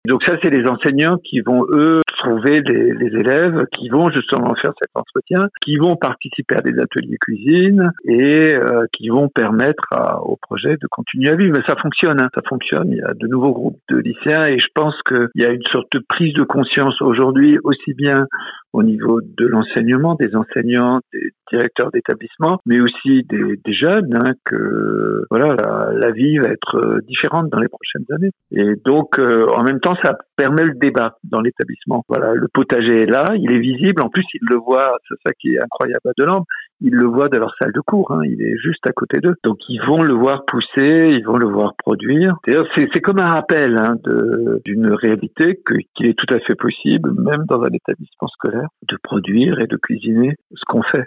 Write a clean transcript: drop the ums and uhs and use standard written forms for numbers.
Donc ça, c'est les enseignants qui vont, eux, trouver les élèves, qui vont justement faire cet entretien, qui vont participer à des ateliers cuisine et qui vont permettre au projet de continuer à vivre. Mais ça fonctionne, hein. Ça fonctionne. Il y a de nouveaux groupes de lycéens et je pense qu'il y a une sorte de prise de conscience aujourd'hui, aussi bien au niveau de l'enseignement, des enseignants, des directeurs d'établissement, mais aussi des jeunes, hein, que voilà, la vie va être différente dans les prochaines années. Et donc, en même temps, ça permet le débat dans l'établissement. Voilà, le potager est là, il est visible. En plus, ils le voient, c'est ça qui est incroyable à Delambre. Ils le voient de leur salle de cours, hein, il est juste à côté d'eux. Donc ils vont le voir pousser, ils vont le voir produire. D'ailleurs, c'est comme un rappel, hein, d'une réalité qu'il est tout à fait possible, même dans un établissement scolaire, de produire et de cuisiner ce qu'on fait.